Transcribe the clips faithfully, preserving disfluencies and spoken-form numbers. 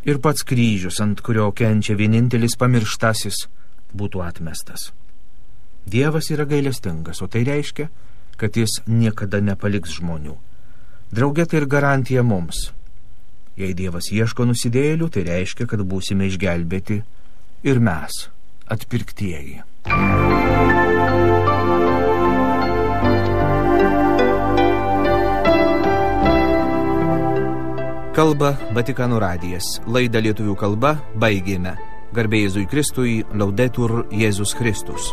ir pats kryžius, ant kurio kenčia vienintelis pamirštasis, būtų atmestas. Dievas yra gailestingas, o tai reiškia, kad jis niekada nepaliks žmonių. Drauge tai ir garantija mums. Jei Dievas ieško nusidėjėlių, tai reiškia, kad būsime išgelbėti ir mes, atpirktieji. Kalba Vatikano radijas. Laidą lietuvių kalba baigėme. Garbė Jėzui Kristui, Laudetur Jėzus Kristus.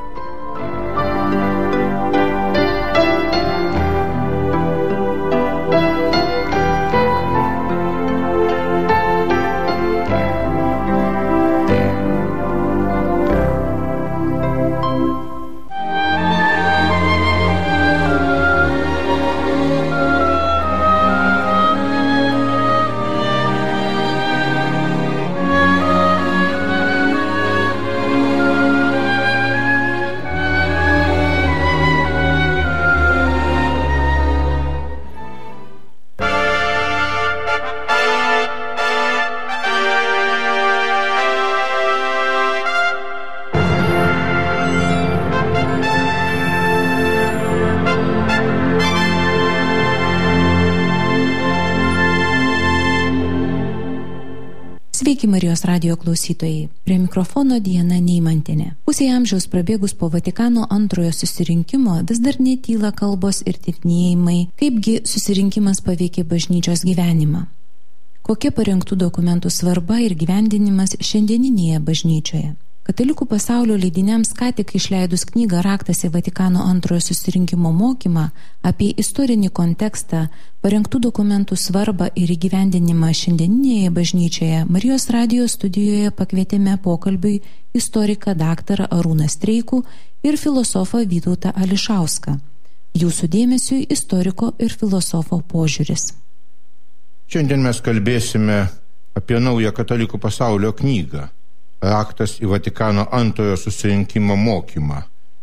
Sveiki Marijos radijo klausytojai. Prie mikrofono Diana Neimantienė. Pusė amžiaus prabėgus po Vatikano antrojo susirinkimo vis dar netyla kalbos ir tyrinėjimai, kaipgi susirinkimas paveikė bažnyčios gyvenimą. Kokia parengtų dokumentų svarba ir gyvendinimas šiandieninėje bažnyčioje. Katalikų pasaulio leidiniams ką tik išleidus knygą Raktas į Vatikano antrojo susirinkimo mokymą apie istorinį kontekstą, parengtų dokumentų svarbą ir įgyvendinimą šiandieninėje bažnyčioje, Marijos radijo studijoje pakvietėme pokalbiui istoriką daktarą Arūną Streikų ir filosofą Vytautą Ališauską. Jūsų dėmesiui istoriko ir filosofo požiūris. Šiandien mes kalbėsime apie naują katalikų pasaulio knygą Raktas į Vatikano antrojo susirinkimo mokymą.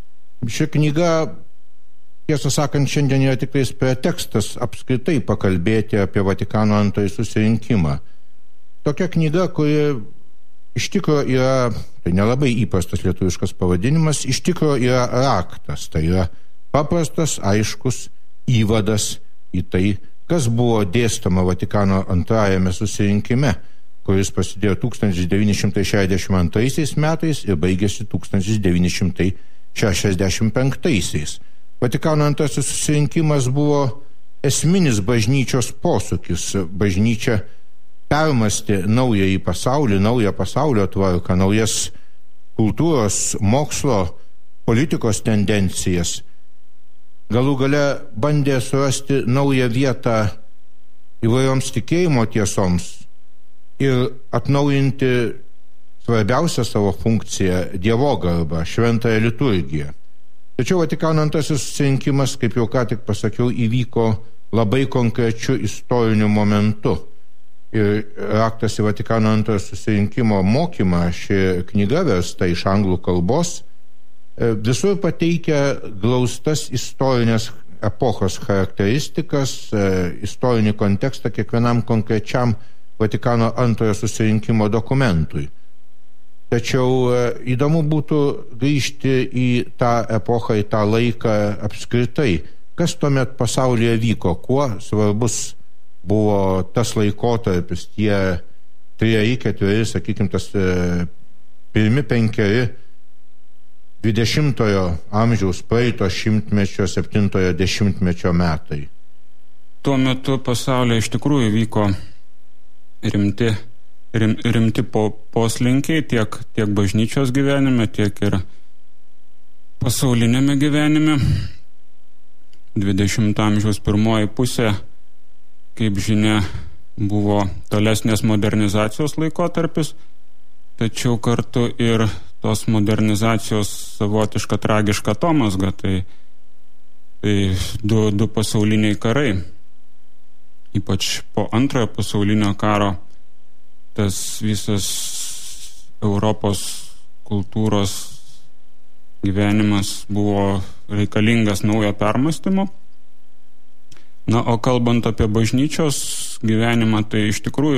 Ši knyga, tiesą sakant, šiandien yra tikrais pretekstas apskritai pakalbėti apie Vatikano antrąjį susirinkimą. Tokia knyga, kuri iš tikro yra, tai nelabai įprastas lietuviškas pavadinimas, iš tikro yra raktas, tai yra paprastas, aiškus įvadas į tai, kas buvo dėstoma Vatikano antrajame susirinkime, kuris prasidėjo tūkstantis devyni šimtai šešiasdešimt antraisiais metais ir baigėsi tūkstantis devyni šimtai šešiasdešimt penktaisiais. Vatikano antrasis susirinkimas buvo esminis bažnyčios posūkis. Bažnyčia permąstė naująjį pasaulį, naują pasaulio tvarką, naujas kultūros, mokslo, politikos tendencijas. Galų gale bandė surasti naują vietą įvairioms tikėjimo tiesoms ir atnaujinti svarbiausią savo funkciją dievogarbą, šventąją liturgiją. Tačiau Vatikano antrasis susirinkimas, kaip jau ką tik pasakiau, įvyko labai konkrečiu istoriniu momentu. Ir Raktas į Vatikano antrojo susirinkimo mokymą, ši knyga versta iš anglų kalbos, visur pateikia glaustas istorinės epochos charakteristikas, istorinį kontekstą kiekvienam konkrečiam Vatikano antrojo susirinkimo dokumentui. Tačiau įdomu būtų grįžti į tą epochą, į tą laiką apskritai. Kas tuomet pasaulyje vyko? Kuo svarbus buvo tas laikotarpis, tie treji, ketveri, sakykime, tas pirmi penkeri dvidešimtojo amžiaus praeito šimtmečio, septintojo dešimtmečio metai. Tuo metu pasaulyje iš tikrųjų vyko rimti, rim, rimti po, poslinkiai tiek, tiek bažnyčios gyvenime, tiek ir pasaulinėme gyvenime. dvidešimto amžiaus pirmoji pusė, kaip žinia, buvo tolesnės modernizacijos laikotarpis, tačiau kartu ir tos modernizacijos savotiška tragiška atomazga, tai, tai du, du pasauliniai karai. Ypač po antrojo pasaulinio karo tas visas Europos kultūros gyvenimas buvo reikalingas naujo permąstymo. Na, o kalbant apie bažnyčios gyvenimą, tai iš tikrųjų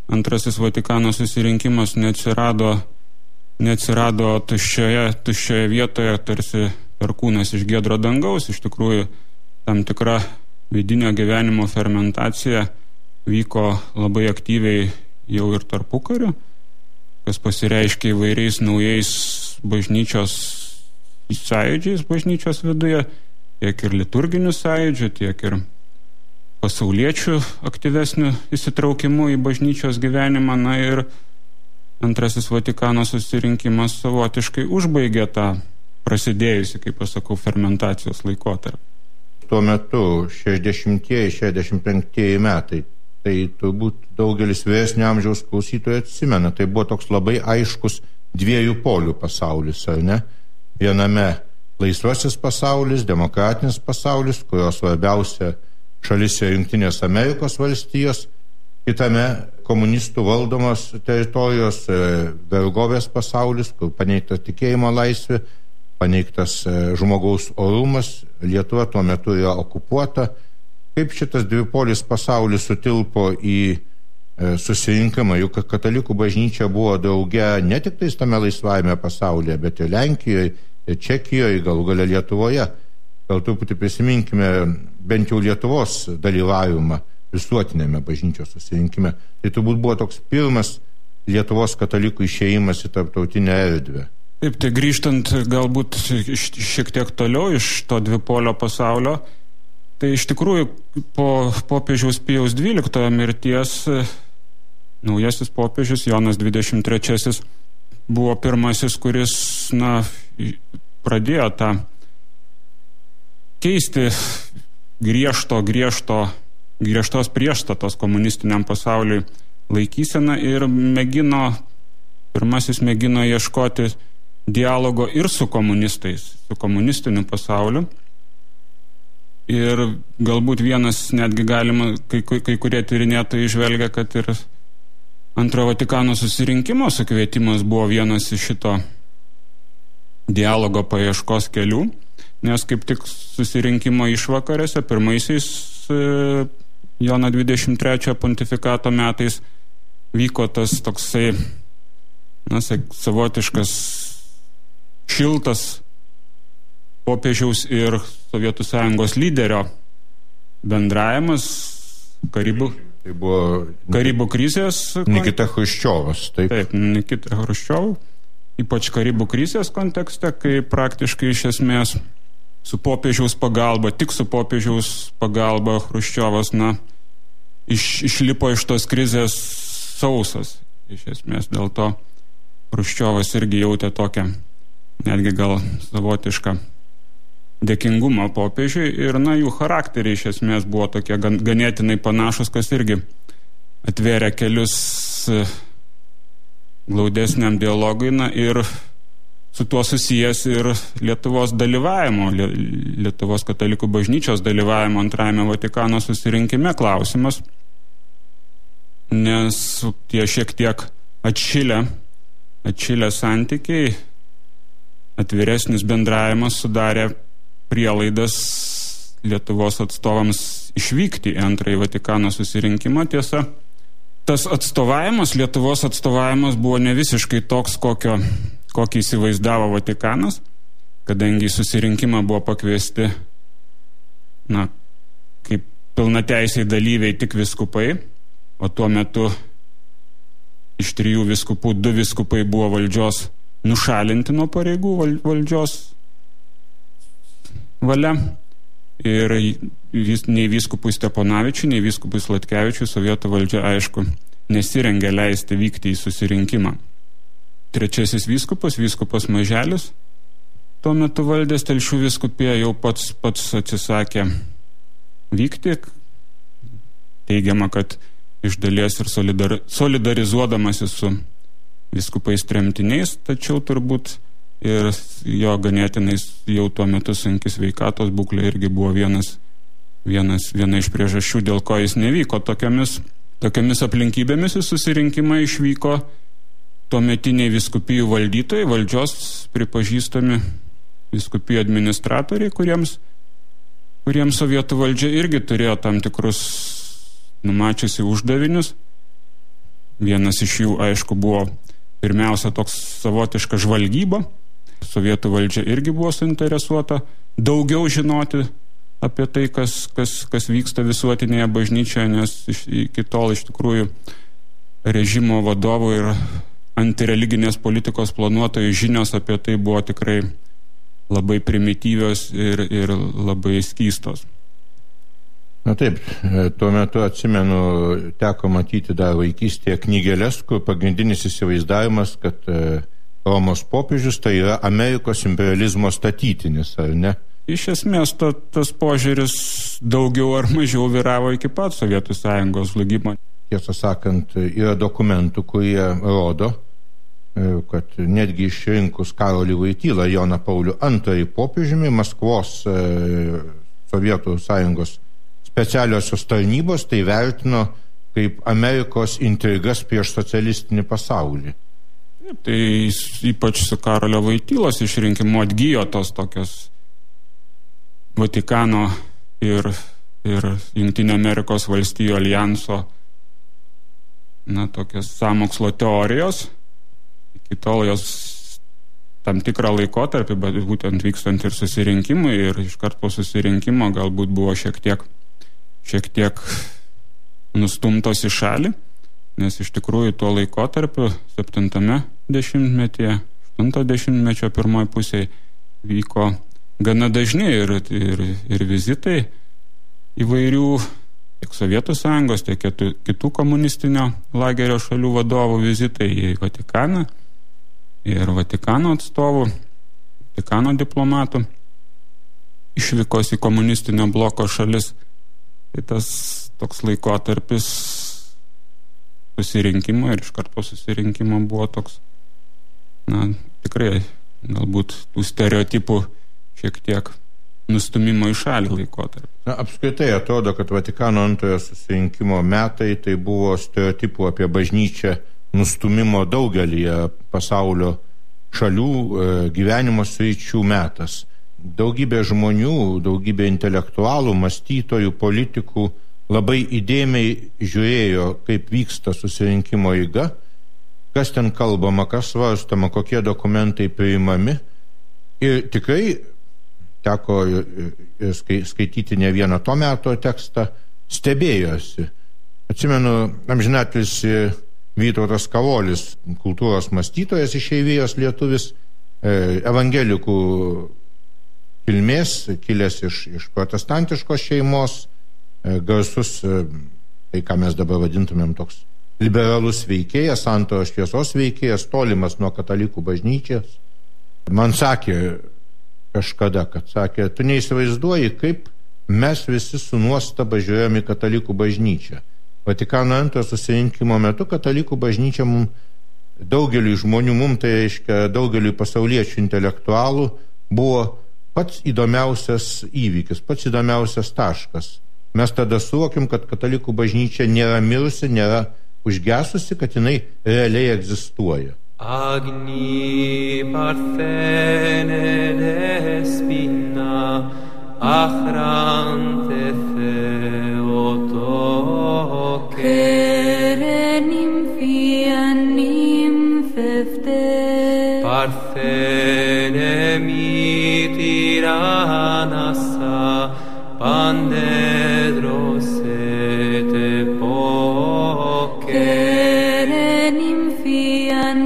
antrasis Vatikano susirinkimas neatsirado, neatsirado tuščioje, tuščioje vietoje, tarsi perkūnas iš giedro dangaus. Iš tikrųjų, tam tikra vidinio gyvenimo fermentacija vyko labai aktyviai jau ir tarpukariu, kas pasireiškia įvairiais naujais bažnyčios sąjūdžiais bažnyčios viduje, tiek ir liturginių sąjūdžių, tiek ir pasauliečių aktyvesnių įsitraukimu į bažnyčios gyvenimą. Na ir antrasis Vatikano susirinkimas savotiškai užbaigė tą prasidėjusi, kaip pasakau, fermentacijos laikotarpį. Tuo metu šešiasdešimtieji šešiasdešimt penktieji metai, tai turbūt daugelis vyresnio amžiaus klausytojų atsimena, tai buvo toks labai aiškus dviejų polių pasaulis, ar ne? Viename laisvasis pasaulis, demokratinis pasaulis, kurio svarbiausia šalis yra Jungtinės Amerikos valstijos, kitame komunistų valdomos teritorijos vergovės pasaulis, kur paneigta tikėjimo laisvė, paneigtas žmogaus orumas, Lietuva tuo metu yra okupuota. Kaip šitas dvipolis pasaulis sutilpo į susirinkimą, juk katalikų bažnyčia buvo drauge ne tik tais tame laisvajame pasaulyje, bet ir Lenkijoje, ir Čekijoje, galų gale Lietuvoje. Gal truputį prisiminkime bent jau Lietuvos dalyvavimą visuotinėme bažnyčios susirinkime. Tai turbūt buvo toks pirmas Lietuvos katalikų išėjimas į tarptautinę erdvę. Taip, tai grįžtant galbūt šiek tiek toliau iš to dvipolio pasaulio, tai iš tikrųjų po popiežiaus Pijaus dvyliktojo mirties naujasis popiežius Jonas dvidešimt trečiasis buvo pirmasis, kuris na, pradėjo tą keisti griežto, griežto, griežtos priešstatos komunistiniam pasauliui laikyseną ir mėgino, pirmasis mėgino ieškoti dialogo ir su komunistais, su komunistiniu pasauliu. Ir galbūt vienas netgi galima, kai, kai kurie tyrinėtojai žvelgia, kad ir antrojo Vatikano susirinkimo sukvietimas buvo vienas iš šito dialogo paieškos kelių, nes kaip tik susirinkimo išvakarėse, pirmaisiais Jono dvidešimt trečiojo pontifikato metais vyko tas toksai, na, savotiškas šiltas popiežiaus ir Sovietų Sąjungos lyderio bendravimas Karibų, tai buvo Karibų krizės. Nikita Chruščiovas, taip. Taip, Nikita Chruščiovas, ypač Karibų krizės kontekste, kai praktiškai iš esmės su popiežiaus pagalba, tik su popiežiaus pagalba Chruščiovas, na, iš, išlipo iš tos krizės sausas. Iš esmės dėl to Chruščiovas irgi jautė tokią netgi gal savotišką dėkingumą popiežiui ir, na, jų charakteriai iš esmės buvo tokie gan, ganėtinai panašus, kas irgi atvėrė kelius glaudesniam dialogui, na, ir su tuo susijęs ir Lietuvos dalyvavimo, Lietuvos katalikų bažnyčios dalyvavimo antrajame Vatikano susirinkime klausimas, nes tie šiek tiek atšilę, atšilę santykiai, atviresnis bendravimas sudarė prielaidas Lietuvos atstovams išvykti į antrąjį Vatikano susirinkimą. Tiesa, tas atstovavimas, Lietuvos atstovavimas buvo ne visiškai toks, kokio, kokį įsivaizdavo Vatikanas, kadangi susirinkimą buvo pakviesti, na, kaip pilnateisiai dalyviai tik viskupai, o tuo metu iš trijų viskupų du viskupai buvo valdžios nušalinti nuo pareigų valdžios valia ir vis, nei vyskupui Steponavičiui, nei vyskupui Slatkevičiui sovietų valdžia, aišku, nesirengė leisti vykti į susirinkimą. Trečiasis vyskupas, vyskupas Maželis, tuo metu valdės Telšių vyskupija, jau pats, pats atsisakė vykti, teigiama, kad iš dalies ir solidar, solidarizuodamasi su vyskupais tremtiniais, tačiau turbūt ir jo ganėtinai jau tuo metu sunki sveikatos būklė irgi buvo vienas, vienas, viena iš priežasčių, dėl ko jis nevyko. Tokiamis, tokiamis aplinkybėmis į susirinkimą išvyko tuometiniai vyskupijų valdytojai, valdžios pripažįstami vyskupijų administratoriai, kuriems, kuriems sovietų valdžia irgi turėjo tam tikrus numačiusi uždavinius. Vienas iš jų, aišku, buvo pirmiausia toks savotiška žvalgyba. Sovietų valdžia irgi buvo suinteresuota daugiau žinoti apie tai, kas, kas, kas vyksta visuotinėje bažnyčioje, nes iki tol iš tikrųjų režimo vadovų ir antireliginės politikos planuotojų žinios apie tai buvo tikrai labai primityvios ir, ir labai skystos. Na taip, tuo metu atsimenu, teko matyti dar vaikystėje knygelės, kur pagrindinis įsivaizdavimas, kad Romos popiežius tai yra Amerikos imperializmo statytinis, ar ne? Iš esmės, ta, tas požiūris daugiau ar mažiau vyravo iki pat Sovietų Sąjungos žlugimo. Tiesą sakant, yra dokumentų, kurie rodo, kad netgi išrinkus Karolį Voitylą Joną Paulių antrąjį popiežiumi, Maskvos Sovietų Sąjungos specialiosios tarnybos tai vertino kaip Amerikos intrigas prieš socialistinį pasaulį. Tai ypač su Karolio Voitylos išrinkimu atgijo tos tokios Vatikano ir, ir Jungtinių Amerikos valstijų alijanso na, tokios sąmokslo teorijos. Iki tol jos tam tikrą laikotarpį, bet būtent vykstant ir susirinkimui, ir iškart po susirinkimo galbūt buvo šiek tiek, šiek tiek nustumtos į šalį, nes iš tikrųjų tuo laikotarpiu septintame dešimtmetyje, aštunto dešimtmečio pirmoje pusėje vyko gana dažni ir, ir, ir vizitai įvairių tiek Sovietų Sąjungos, tiek kitų, kitų komunistinio lagerio šalių vadovų vizitai į Vatikaną ir Vatikano atstovų, Vatikano diplomatų išvykos į komunistinio bloko šalis. Tai tas toks laikotarpis susirinkimo ir iškart po susirinkimo buvo toks, na, tikrai galbūt tų stereotipų šiek tiek nustumimo į šalį laikotarpį. Na, apskritai atrodo, kad Vatikano antrojo susirinkimo metai tai buvo stereotipų apie bažnyčią nustumimo daugelį pasaulio šalių e, gyvenimo sričių metas. Daugybė žmonių, daugybė intelektualų, mąstytojų, politikų labai įdėmiai žiūrėjo, kaip vyksta susirinkimo eiga, kas ten kalbama, kas svarstama, kokie dokumentai priimami. Ir tikrai teko skaityti ne vieną to meto tekstą, stebėjosi. Atsimenu, amžinatilsį Vytautas Kavolis, kultūros mąstytojas išeivijos lietuvis, evangelikų kilmės, kilęs iš, iš protestantiškos šeimos, garsus, tai ką mes dabar vadintumėm toks liberalus veikėjas, santaros šviesos veikėjas, tolimas nuo katalikų bažnyčios. Man sakė kažkada, kad sakė, tu neįsivaizduoji, kaip mes visi su nuostaba žiūrėjome į katalikų bažnyčią. Vatikano antrojo susirinkimo metu katalikų bažnyčia mum, daugeliui žmonių, mum tai reiškia daugeliui pasauliečių intelektualų, buvo pats įdomiausias įvykis, pats įdomiausias taškas. Mes tada suvokim, kad katalikų bažnyčia nėra mirusi, nėra užgesusi, kad jinai realiai egzistuoja. Agni parthene despina achrante theotoke Kere nymphia nymphefte Parthene mitiranassa pandedros et epoke Kere nymphia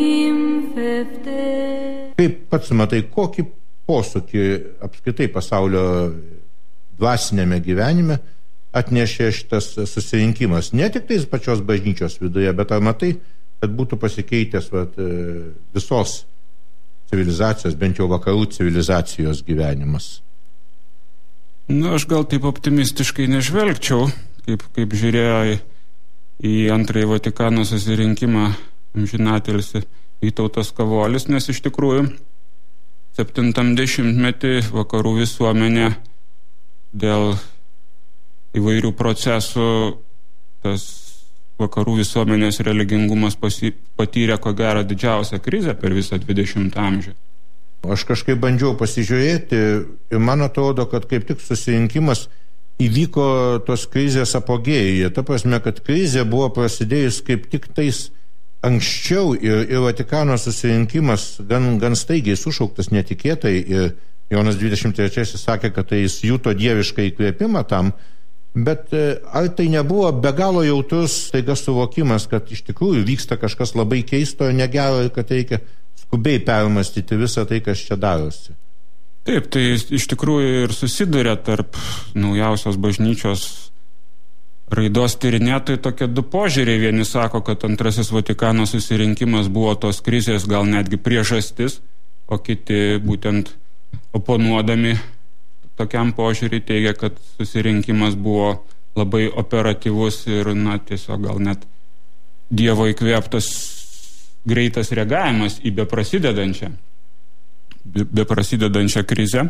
Kaip pats matai, kokį posūkį apskritai pasaulio dvasinėme gyvenime atnešė šitas susirinkimas? Ne tik tais pačios bažnyčios viduje, bet ar matai, kad būtų pasikeitęs vat, visos civilizacijos, bent jau vakarų civilizacijos gyvenimas? Na, aš gal taip optimistiškai nežvelgčiau, kaip, kaip žiūrėjo į, į antrąjį Vatikano susirinkimą amžinatilsį Vytautas Kavolis, nes iš tikrųjų septintam dešimtmetį vakarų visuomenė dėl įvairių procesų tas vakarų visuomenės religingumas pasi, patyrė ko gero didžiausią krizę per visą dvidešimtą amžių. Aš kažkaip bandžiau pasižiūrėti ir man atrodo, kad kaip tik susirinkimas įvyko tos krizės apogėjuje. Ta prasme, kad krizė buvo prasidėjus kaip tik tais anksčiau ir, ir Vatikano susirinkimas gan, gan staigiai sušauktas netikėtai ir Jonas dvidešimt trečiasis sakė, kad tai jis juto dievišką įkvėpimą tam, bet ar tai nebuvo be galo jautrus staiga suvokimas, kad iš tikrųjų vyksta kažkas labai keisto ir negero ir kad reikia skubiai permastyti visą tai, kas čia darosi. Taip, tai iš tikrųjų ir susiduria tarp naujausios bažnyčios raidos tyrinėtojų tokie du požiūriai. Vieni sako, kad antrasis Vatikano susirinkimas buvo tos krizės gal netgi priežastis, o kiti būtent oponuodami tokiam požiūriui teigia, kad susirinkimas buvo labai operatyvus ir, na, tiesiog gal net Dievo įkvėptas greitas reagavimas į beprasidedančią beprasidedančią krizę.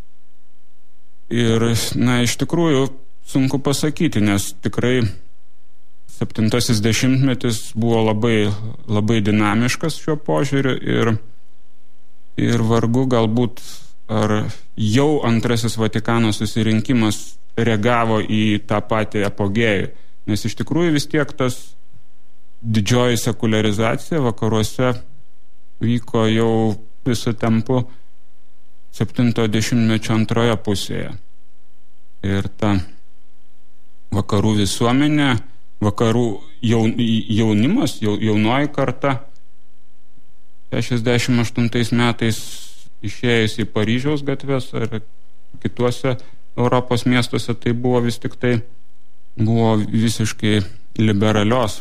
Ir, na, iš tikrųjų sunku pasakyti, nes tikrai septintasis dešimtmetis buvo labai, labai dinamiškas šiuo požiūriu ir, ir vargu galbūt ar jau antrasis Vatikano susirinkimas reagavo į tą patį apogėjų, nes iš tikrųjų vis tiek tas didžioji sekularizacija vakaruose vyko jau visų tempu septintojo dešimtmečio antroje pusėje. Ir ta vakarų visuomenė, vakarų jaunimas, jaunoji karta, šešiasdešimt aštuntais metais išėjus į Paryžiaus gatves ar kituose Europos miestuose, tai buvo vis tik tai buvo visiškai liberalios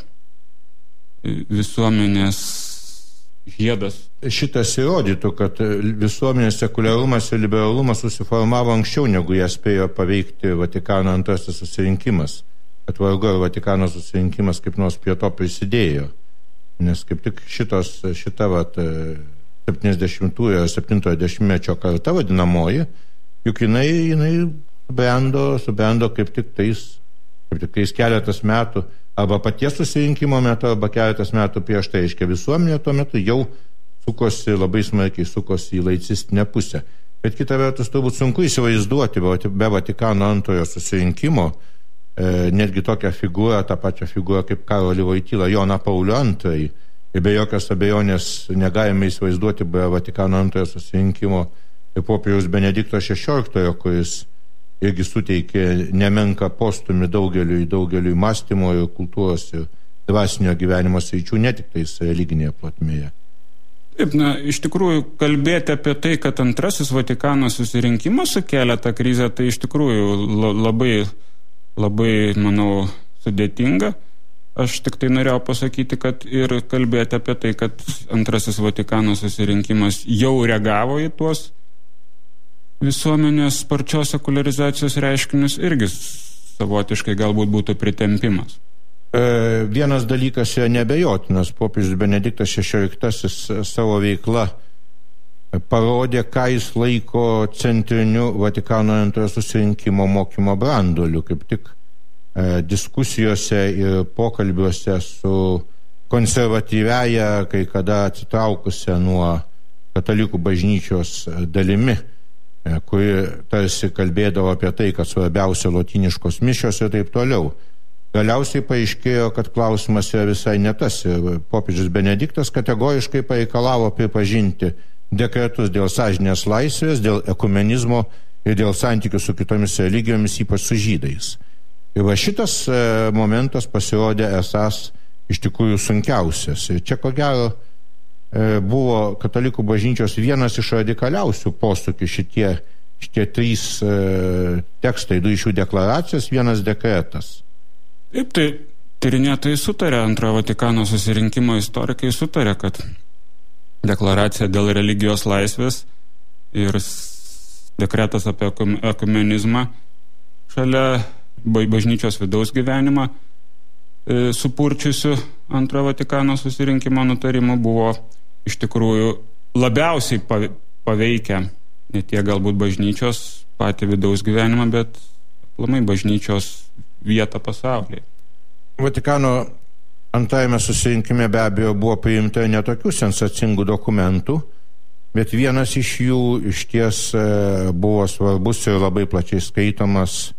visuomenės žiedas. Šitas įrodytų, kad visuomenės sekuliarumas ir liberalumas susiformavo anksčiau, negu ją spėjo paveikti Vatikano antrasis susirinkimas. Kad vargu ar Vatikano susirinkimas kaip nors prie to prisidėjo. Nes kaip tik šitos, šita vat, septyniasdešimtųjų ir septintojo dešimtmečio karta vadinamoji, juk jinai, jinai subrendo, subrendo kaip tik tais, kaip tik tais keletas metų arba paties susirinkimo metu, arba keletas metų prieš tai, reiškia visuomenė tuo metu jau sukosi, labai smarkiai sukosi į laicistinę pusę. Bet kita vertus turbūt sunku įsivaizduoti be Vatikano antrojo susirinkimo e, netgi tokią figūrą, tą pačią figūrą kaip Karolį Voitylą, Joną Paulių antrąjį. Ir be jokios abejonės negalime įsivaizduoti be Vatikano antrojo susirinkimo ir popiežiaus Benedikto šešioliktojo, kuris irgi suteikė nemenką postumį daugeliui, daugeliui mąstymo ir kultūros ir dvasinio gyvenimo sričių, ne tik tais religinėje plotmėje. Taip, na, iš tikrųjų kalbėti apie tai, kad antrasis Vatikano susirinkimas sukėlė tą krizę, tai iš tikrųjų labai, labai, manau, sudėtinga. Aš tik tai norėjau pasakyti, kad ir kalbėti apie tai, kad antrasis Vatikano susirinkimas jau reagavo į tuos visuomenės sparčios sekularizacijos reiškinius, irgi savotiškai galbūt būtų pritempimas. E, vienas dalykas yra nebejotinas. Popiežius Benediktas šešioliktasis savo veikla parodė, ką jis laiko centriniu Vatikano antrojo susirinkimo mokymo branduoliu. Kaip tik e, diskusijose ir pokalbiuose su konservatyviaja, kai kada atsitraukusia nuo katalikų bažnyčios dalimi, kuri tarsi kalbėdavo apie tai, kad svarbiausia lotyniškos mišios ir taip toliau. Galiausiai paaiškėjo, kad klausimas yra visai ne tas. Ir popiežius Benediktas kategoriškai pareikalavo pripažinti dekretus dėl sąžinės laisvės, dėl ekumenizmo ir dėl santykių su kitomis religijomis, ypač su žydais. Ir va šitas momentas pasirodė esas iš tikrųjų sunkiausias. Ir čia ko gero buvo katalikų bažnyčios vienas iš radikaliausių posūkių šitie, šitie trys e, tekstai, du iš jų deklaracijos, vienas dekretas. Taip, tai tyrinėtojai sutarė, antrojo Vatikano susirinkimo istorikai sutarė, kad deklaracija dėl religijos laisvės ir dekretas apie ekumenizmą šalia bažnyčios vidaus gyvenimą e, supurčiusių antrojo Vatikano susirinkimo nutarimų buvo iš tikrųjų labiausiai paveikia ne tiek galbūt bažnyčios patį vidaus gyvenimą, bet aplamai bažnyčios vietą pasaulyje. Vatikano antrajame susirinkime be abejo buvo priimta netokių sensacingų dokumentų, bet vienas iš jų iš ties buvo svarbus ir labai plačiai skaitomas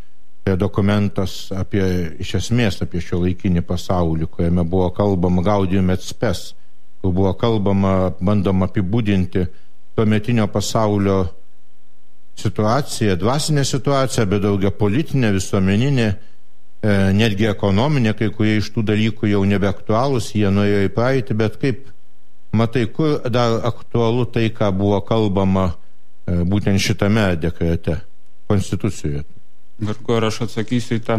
Tai dokumentas apie, iš esmės apie šio laikinį pasaulį, kuriame buvo kalbama Gaudium et Spes, kur buvo kalbama, bandoma apibūdinti tuometinio pasaulio situaciją, dvasinę situaciją, bet daugia politinę, visuomeninę, e, netgi ekonominę, kai kurie iš tų dalykų jau nebeaktualūs, jie nuėjo į praeitį, bet kaip matai, kur dar aktualu tai, ką buvo kalbama e, būtent šitame dekrete, konstitucijoje. Vargu ar aš atsakysiu į tą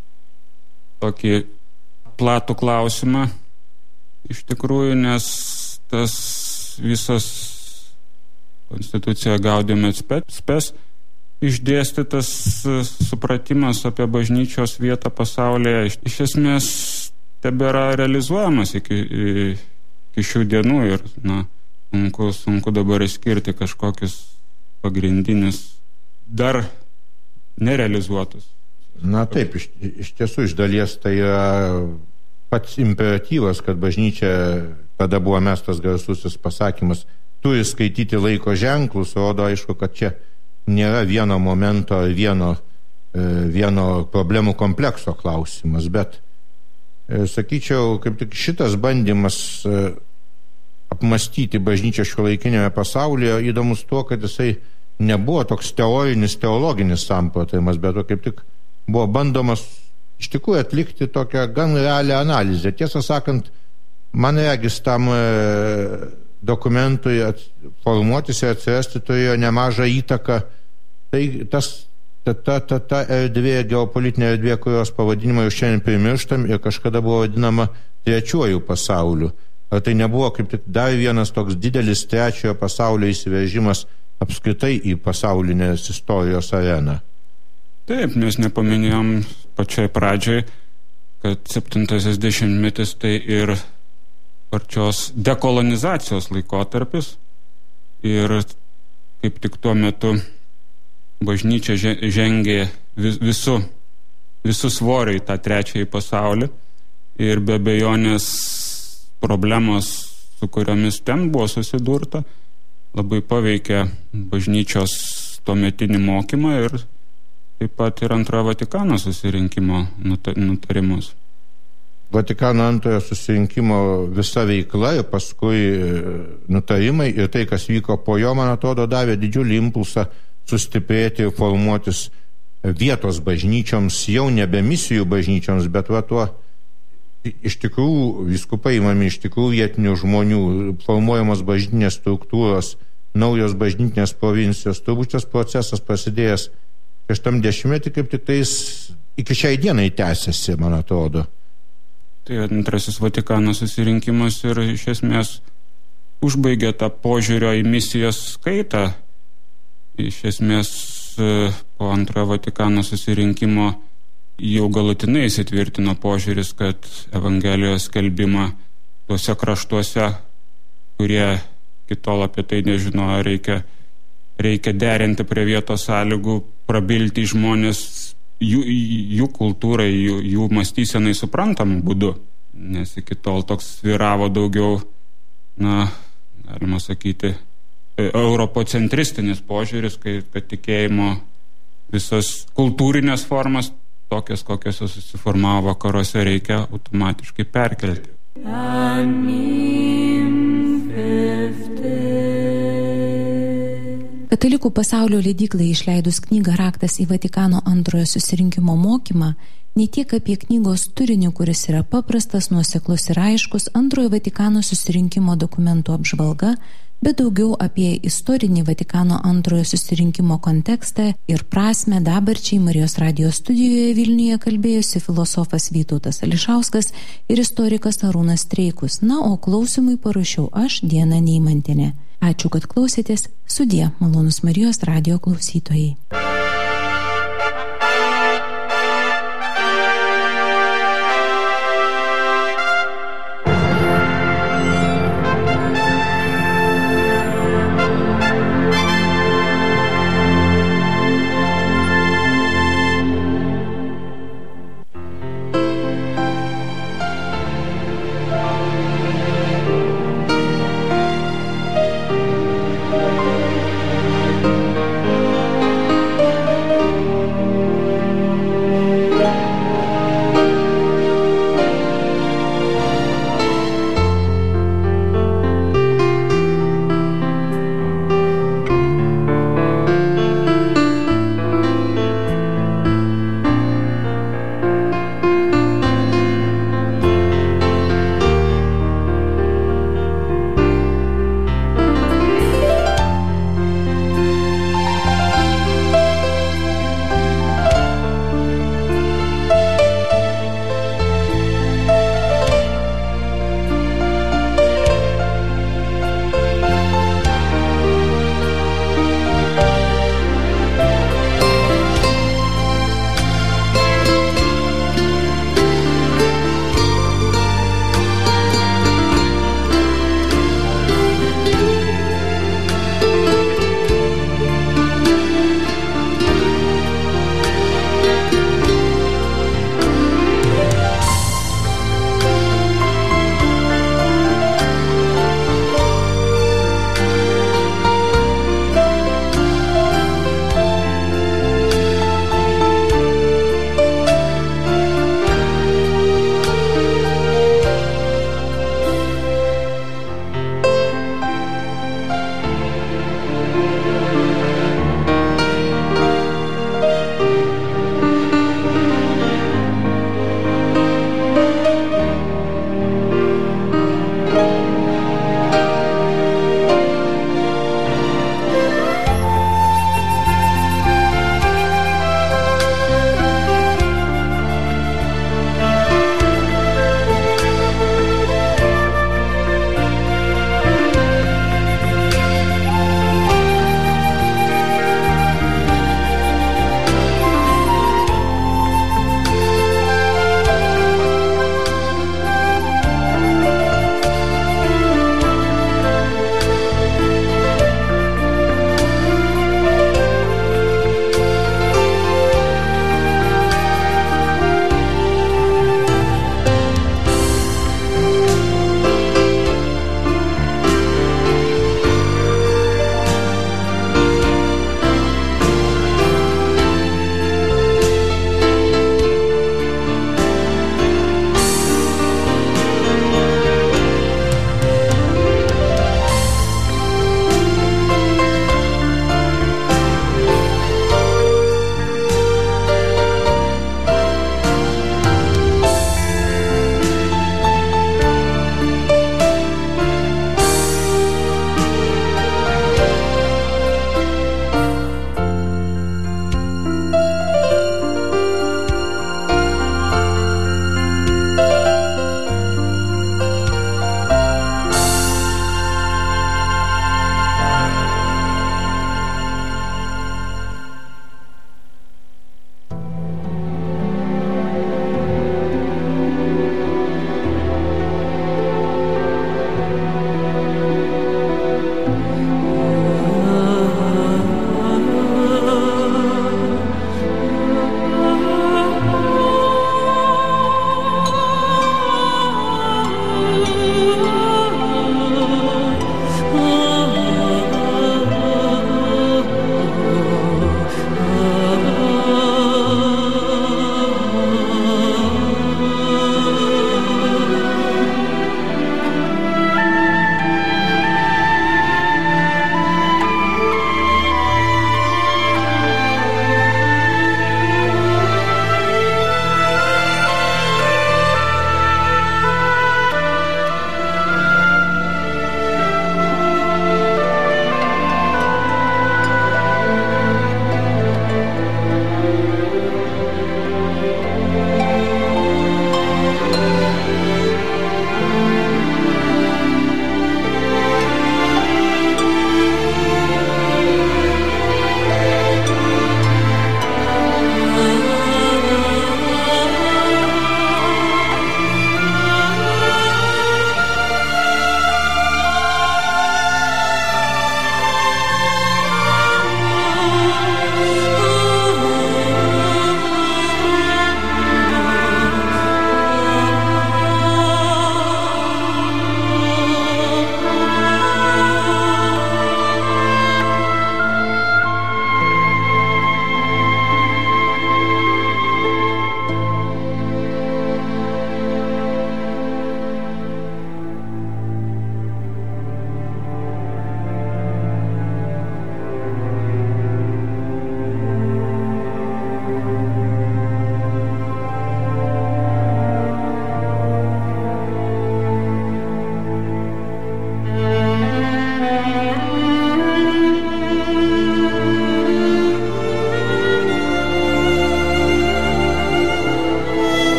tokį platų klausimą iš tikrųjų, nes tas visas konstitucija Gaudium et Spes išdėstytas supratimas apie bažnyčios vietą pasaulyje iš, iš esmės tebėra realizuojamas iki, iki šių dienų ir na, sunku, sunku dabar išskirti kažkokius pagrindinius dar nerealizuotus. Na taip, iš, iš tiesų iš dalies tai yra pats imperatyvas, kad bažnyčia, tada buvo mestas garsusis pasakymas, turi skaityti laiko ženklus, rodo aišku, kad čia nėra vieno momento, vieno, vieno problemų komplekso klausimas, bet sakyčiau, kaip tik šitas bandymas apmastyti bažnyčią šiuolaikinėme pasaulyje įdomus tuo, kad jisai nebuvo toks teorinis, teologinis samprotavimas, bet kaip tik buvo bandomas iš tikrųjų atlikti tokią gan realią analizę. Tiesą sakant, man regis tam dokumentui formuotis ir atsirasti turėjo nemažą įtaką. Tai tas, ta, ta, ta, ta erdvė, geopolitinė erdvė, kurios pavadinimą jau šiandien primirštam ir kažkada buvo vadinama trečiuoju pasauliu. Ar tai nebuvo kaip tik dar vienas toks didelis trečiojo pasaulio įsiveržimas apskritai į pasaulinės istorijos areną? Taip, mes nepaminėjom pačioj pradžioj, kad septintasis dešimtmetis tai ir pačios dekolonizacijos laikotarpis ir kaip tik tuo metu bažnyčia žengė visų, visų svorių į tą trečiąjį pasaulį ir be abejonės problemos, su kuriomis ten buvo susidurta, labai paveikė bažnyčios tuometinį mokymą ir taip pat ir antrojo Vatikano susirinkimo nutarimus. Vatikano antrojo susirinkimo visa veikla ir paskui nutarimai ir tai, kas vyko po jo, man atrodo, davė didžiulį impulsą sustiprėti ir formuotis vietos bažnyčioms, jau nebe misijų bažnyčioms, bet va tuo iš tikrųjų vyskupai imami iš tikrųjų vietinių žmonių, formuojamos bažnytinės struktūros, naujos bažnytinės provincijos. Turbūt šis procesas prasidėjęs šeštam dešimtmetį kaip tik tais iki šiai dienai tęsiasi, man atrodo. Tai antrasis Vatikano susirinkimas ir iš esmės užbaigė tą požiūrio į misijos skaitą. Iš esmės po antrojo Vatikano susirinkimo jau galutinai įsitvirtino požiūris, kad Evangelijos skelbimą tuose kraštuose, kurie kitol apie tai nežinojo, reikia, reikia derinti prie vietos sąlygų, prabilti žmonės jų, jų kultūrai, jų, jų mąstysenai suprantamų būdu, nes iki tol toks svyravo daugiau, na, galima sakyti, europocentristinis požiūris, kai, kad tikėjimo visas kultūrinės formas, tokias, kokios susiformavo vakaruose, reikia automatiškai perkelti. Katalikų pasaulio leidyklai išleidus knygą Raktas į Vatikano antrojo susirinkimo mokymą, ne tiek apie knygos turinį, kuris yra paprastas, nuoseklus ir aiškus, antrojo Vatikano susirinkimo dokumentų apžvalga, bet daugiau apie istorinį Vatikano antrojo susirinkimo kontekstą ir prasmę dabarčiai Marijos radijo studijoje Vilniuje kalbėjosi filosofas Vytautas Ališauskas ir istorikas Arūnas Streikus. Na, o klausimui paruošiau aš, Diana Neimantienė. Ačiū, kad klausėtės. Sudie, malonus Marijos radijo klausytojai.